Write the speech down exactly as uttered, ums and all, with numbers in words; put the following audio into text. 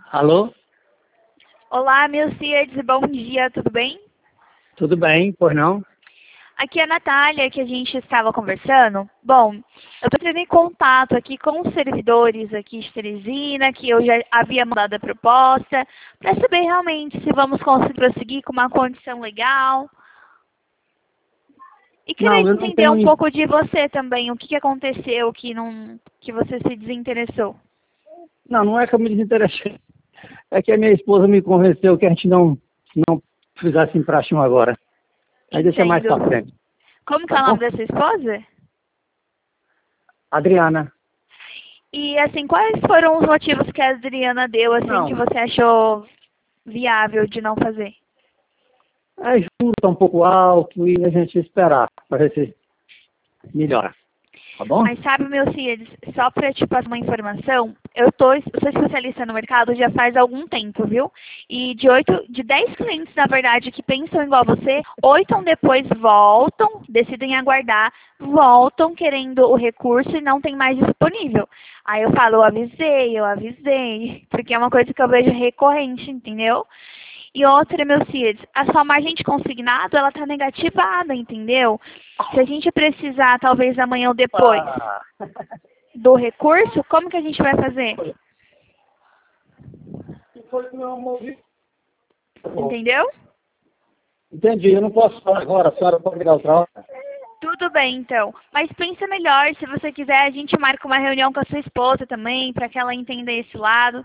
Alô? Olá, Milciades, bom dia, tudo bem? Tudo bem, pois não? Aqui é a Natália, que a gente estava conversando. Bom, eu estou entrando em contato aqui com os servidores aqui de Teresina, que eu já havia mandado a proposta, para saber realmente se vamos conseguir prosseguir com uma condição legal. E queria Não, eu não entender tenho. um in- pouco de você também, o que, que aconteceu que, não, que você se desinteressou. Não, não é que eu me desinteressei. É que a minha esposa me convenceu que a gente não, não fizesse empréstimo agora. Aí deixa mais Entendo. pra frente. Como que Tá é o nome bom? da sua esposa? Adriana. E, assim, quais foram os motivos que a Adriana deu, assim, que Não, você achou viável de não fazer? é juro, tá um pouco alto e a gente esperar para ver se melhora. Tá bom? Mas sabe, meu Cides, só para te passar uma informação, eu tô, eu sou especialista no mercado já faz algum tempo, viu? E de oito, de dez clientes, na verdade, que pensam igual você, oito depois voltam, decidem aguardar, voltam querendo o recurso e não tem mais disponível. Aí eu falo, eu avisei, eu avisei, porque é uma coisa que eu vejo recorrente, entendeu? E outra, meu Cides, a sua margem de consignado, ela tá negativada, entendeu? Se a gente precisar, talvez amanhã ou depois, Ah, do recurso, como que a gente vai fazer? que foi que eu movi? Entendeu? Entendi, eu não posso falar agora, a senhora pode ligar outra hora. Tudo bem, então. Mas pensa melhor, se você quiser, a gente marca uma reunião com a sua esposa também, para que ela entenda esse lado.